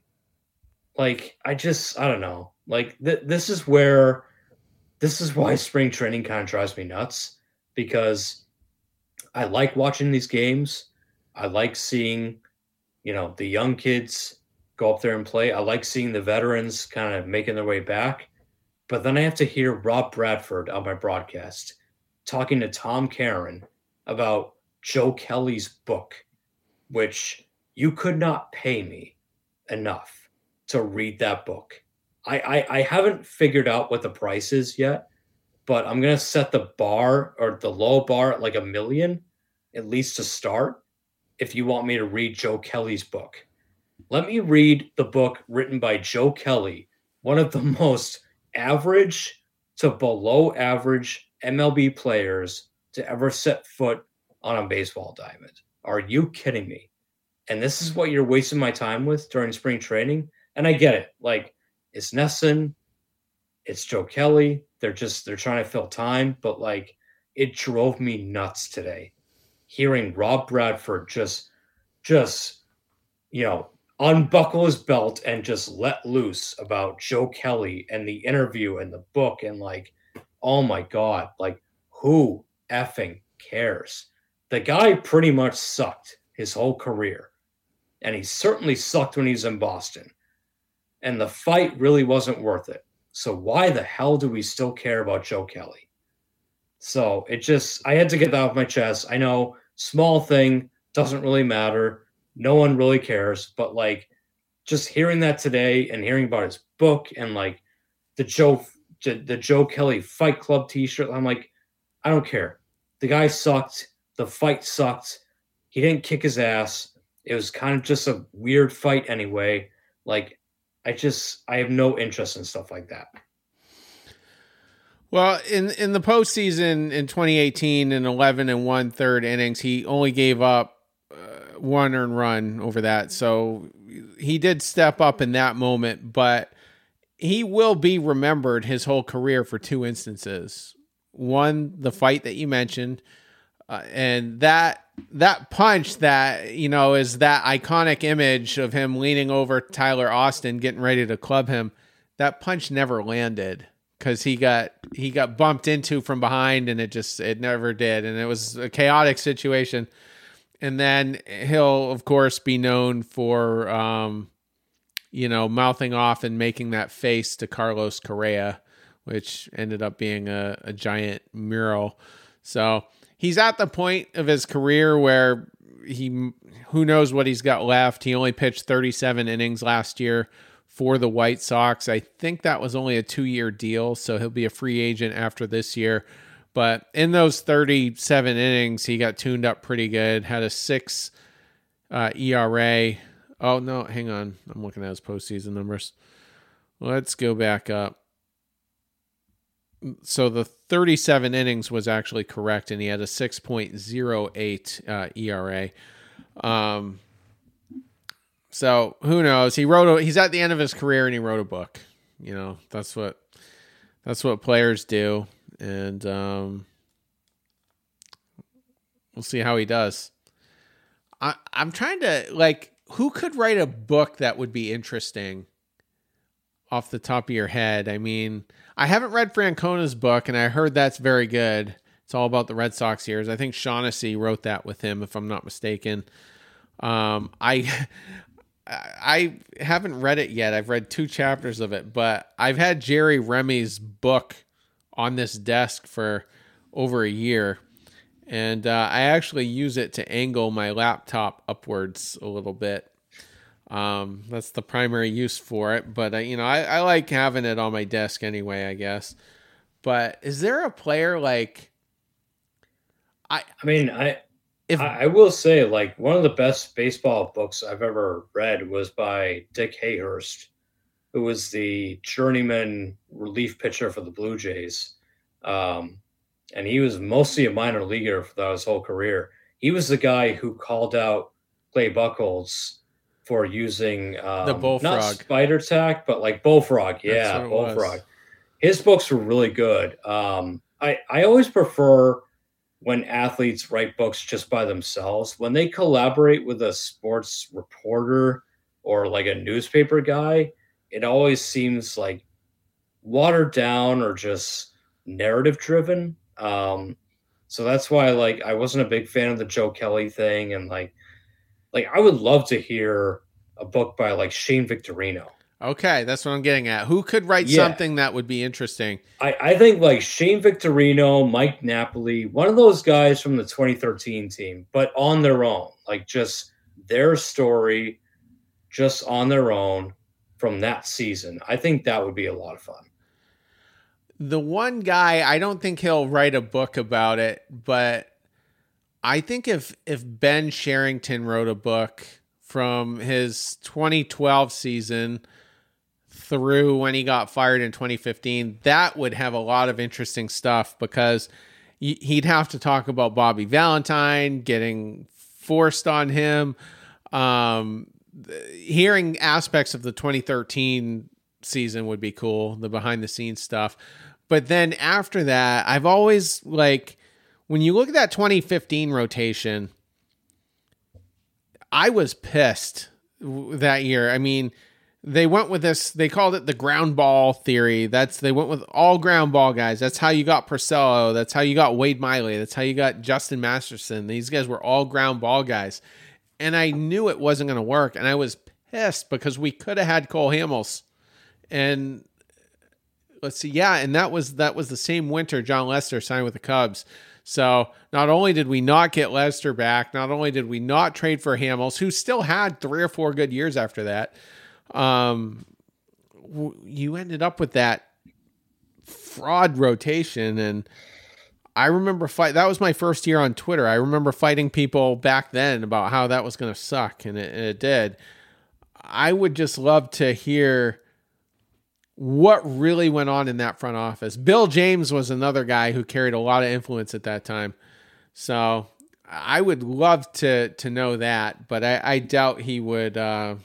Like, I just, I don't know. Like, th- this is where, this is why spring training kind of drives me nuts, because I like watching these games. I like seeing, you know, the young kids go up there and play. I like seeing the veterans kind of making their way back. But then I have to hear Rob Bradford on my broadcast talking to Tom Caron about Joe Kelly's book, which you could not pay me enough to read that book. I, I, I haven't figured out what the price is yet, but I'm going to set the bar or the low bar at like a million, at least to start, if you want me to read Joe Kelly's book. Let me read the book written by Joe Kelly, one of the most average to below average M L B players to ever set foot on a baseball diamond. Are you kidding me? And this is what you're wasting my time with during spring training? And I get it. Like, it's Nesson, it's Joe Kelly. They're just, they're trying to fill time. But, like, it drove me nuts today hearing Rob Bradford just, just, you know, unbuckle his belt and just let loose about Joe Kelly and the interview and the book. And, like, oh my God, like, who effing cares? The guy pretty much sucked his whole career. And he certainly sucked when he was in Boston. And the fight really wasn't worth it. So why the hell do we still care about Joe Kelly? So it just, I had to get that off my chest. I know, small thing, doesn't really matter. No one really cares. But, like, just hearing that today and hearing about his book and, like, the Joe, the Joe Kelly Fight Club t-shirt, I'm like, I don't care. The guy sucked. The fight sucked. He didn't kick his ass. It was kind of just a weird fight anyway. Like, I just, I have no interest in stuff like that. Well, in, in the postseason in twenty eighteen, in eleven and one third innings, he only gave up uh, one earned run over that. So he did step up in that moment, but he will be remembered his whole career for two instances. One, the fight that you mentioned, uh, and that that punch that, you know, is that iconic image of him leaning over Tyler Austin, getting ready to club him. That punch never landed because he got he got bumped into from behind, and it just it never did, and it was a chaotic situation. And then he'll, of course, be known for, um, you know, mouthing off and making that face to Carlos Correa, which ended up being a, a giant mural. So he's at the point of his career where he, who knows what he's got left. He only pitched thirty-seven innings last year for the White Sox. I think that was only a two-year deal, so he'll be a free agent after this year. But in those thirty-seven innings, he got tuned up pretty good, had a six uh, E R A. Oh, no, hang on. I'm looking at his postseason numbers. Let's go back up. So the thirty-seven innings was actually correct, and he had a six point oh eight uh, E R A. Um, so who knows? He wrote. A, he's at the end of his career, and he wrote a book. You know, that's what that's what players do, and um, we'll see how he does. I, I'm trying to like, who could write a book that would be interesting off the top of your head? I mean, I haven't read Francona's book, and I heard that's very good. It's all about the Red Sox years. I think Shaughnessy wrote that with him, if I'm not mistaken. Um, I I haven't read it yet. I've read two chapters of it, but I've had Jerry Remy's book on this desk for over a year. And uh, I actually use it to angle my laptop upwards a little bit. Um, that's the primary use for it. But, uh, you know, I, I like having it on my desk anyway, I guess. But is there a player like... I, I mean, I... If, I, I will say, like, one of the best baseball books I've ever read was by Dick Hayhurst, who was the journeyman relief pitcher for the Blue Jays. Um, and he was mostly a minor leaguer for his whole career. He was the guy who called out Clay Buchholz for using um, the bullfrog. Not spider tack, but like bullfrog. Yeah, bullfrog. His books were really good. Um, I, I always prefer when athletes write books just by themselves. When they collaborate with a sports reporter or like a newspaper guy, it always seems like watered down or just narrative driven. Um, so that's why, like, I wasn't a big fan of the Joe Kelly thing. And like, like I would love to hear a book by like Shane Victorino. Okay, that's what I'm getting at. Who could write yeah. something that would be interesting? I, I think like Shane Victorino, Mike Napoli, one of those guys from the twenty thirteen team, but on their own, like just their story, just on their own from that season. I think that would be a lot of fun. The one guy, I don't think he'll write a book about it, but I think if if Ben Sherrington wrote a book from his twenty twelve season through when he got fired in twenty fifteen, that would have a lot of interesting stuff, because he'd have to talk about Bobby Valentine getting forced on him, um, hearing aspects of the twenty thirteen season would be cool, the behind the scenes stuff. But then after that, I've always, like, when you look at that twenty fifteen rotation, I was pissed that year. I mean, they went with this, they called it the ground ball theory. That's, they went with all ground ball guys. That's how you got Porcello. That's how you got Wade Miley. That's how you got Justin Masterson. These guys were all ground ball guys. And I knew it wasn't going to work. And I was pissed because we could have had Cole Hamels. And let's see. Yeah. And that was, that was the same winter John Lester signed with the Cubs. So not only did we not get Lester back, not only did we not trade for Hamels, who still had three or four good years after that, um, you ended up with that fraud rotation. And I remember fight. That was my first year on Twitter. I remember fighting people back then about how that was going to suck. And it, and it did. I would just love to hear what really went on in that front office. Bill James was another guy who carried a lot of influence at that time. So I would love to, to know that, but I, I doubt he would, uh,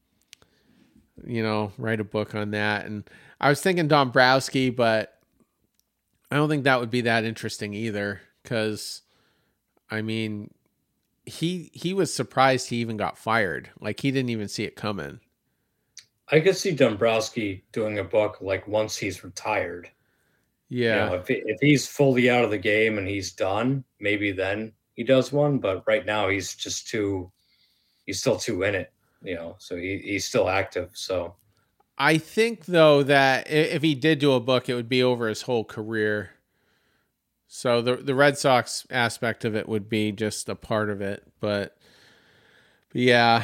you know, write a book on that. And I was thinking Dombrowski, but I don't think that would be that interesting either. Cause I mean, he, he was surprised he even got fired. Like, he didn't even see it coming. I could see Dombrowski doing a book like once he's retired. Yeah. You know, if, he, if he's fully out of the game and he's done, maybe then he does one. But right now he's just too, he's still too in it, you know, so he, he's still active. So I think though that if he did do a book, it would be over his whole career. So the the Red Sox aspect of it would be just a part of it. But, but yeah,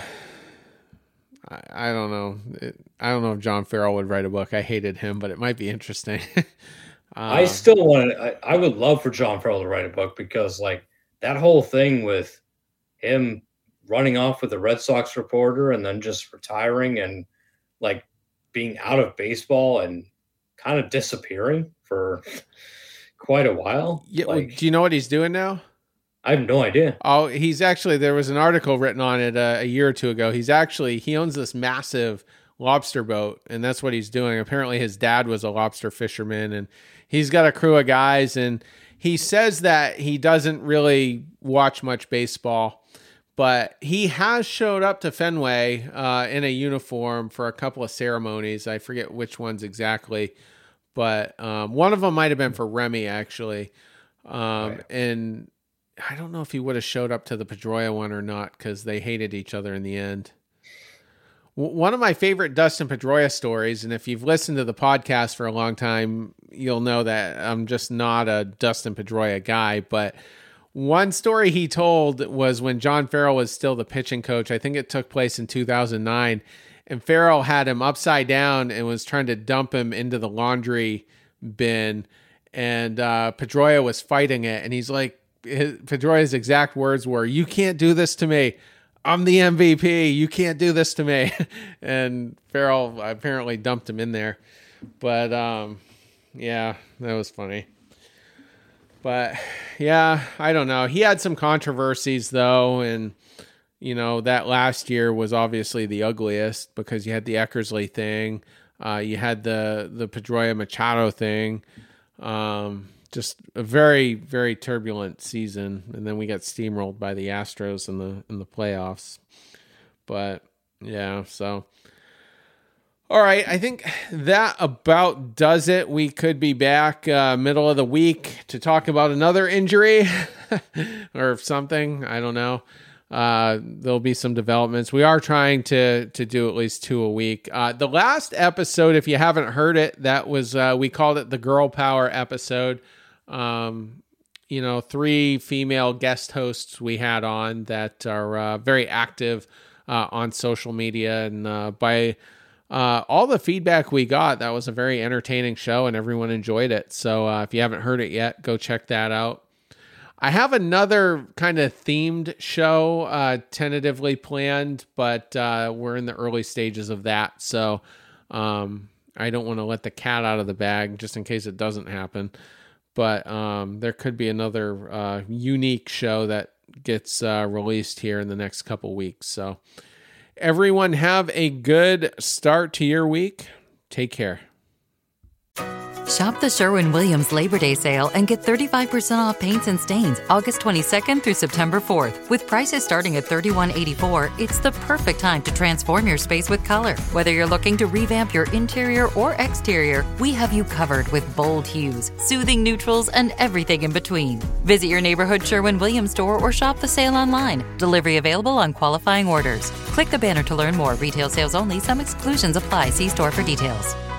I, I don't know. It, I don't know if John Farrell would write a book. I hated him, but it might be interesting. um, I still want to, I, I would love for John Farrell to write a book, because like that whole thing with him running off with the Red Sox reporter and then just retiring and like being out of baseball and kind of disappearing for quite a while. Yeah. Like, well, do you know what he's doing now? I have no idea. Oh, he's actually, there was an article written on it uh, a year or two ago. He's actually, he owns this massive lobster boat, and that's what he's doing. Apparently his dad was a lobster fisherman, and he's got a crew of guys, and he says that he doesn't really watch much baseball, but he has showed up to Fenway uh, in a uniform for a couple of ceremonies. I forget which ones exactly, but um, one of them might have been for Remy, actually. Um, right. And I don't know if he would have showed up to the Pedroia one or not, because they hated each other in the end. One of my favorite Dustin Pedroia stories, and if you've listened to the podcast for a long time, you'll know that I'm just not a Dustin Pedroia guy, but one story he told was when John Farrell was still the pitching coach. I think it took place in two thousand nine, and Farrell had him upside down and was trying to dump him into the laundry bin, and uh, Pedroia was fighting it, and he's like, his, Pedroia's exact words were, "You can't do this to me. I'm the M V P. You can't do this to me." And Farrell apparently dumped him in there. But, um, yeah, that was funny. But, yeah, I don't know. He had some controversies, though. And, you know, that last year was obviously the ugliest because you had the Eckersley thing. Uh, you had the, the Pedroia Machado thing. Um Just a very, very turbulent season, and then we got steamrolled by the Astros in the in the playoffs. But yeah, so all right, I think that about does it. We could be back uh, middle of the week to talk about another injury or something. I don't know. Uh, there'll be some developments. We are trying to to do at least two a week. Uh, the last episode, if you haven't heard it, that was uh, we called it the Girl Power episode. Um, you know, three female guest hosts we had on that are uh, very active uh, on social media, and uh, by uh, all the feedback we got, that was a very entertaining show, and everyone enjoyed it. So uh, if you haven't heard it yet, go check that out. I have another kind of themed show uh, tentatively planned, but uh, we're in the early stages of that, so um, I don't want to let the cat out of the bag just in case it doesn't happen. But um, there could be another uh, unique show that gets uh, released here in the next couple weeks. So everyone have a good start to your week. Take care. Shop the Sherwin-Williams Labor Day sale and get thirty-five percent off paints and stains August twenty-second through September fourth. With prices starting at thirty-one eighty-four, it's the perfect time to transform your space with color. Whether you're looking to revamp your interior or exterior, we have you covered with bold hues, soothing neutrals, and everything in between. Visit your neighborhood Sherwin-Williams store or shop the sale online. Delivery available on qualifying orders. Click the banner to learn more. Retail sales only. Some exclusions apply. See store for details.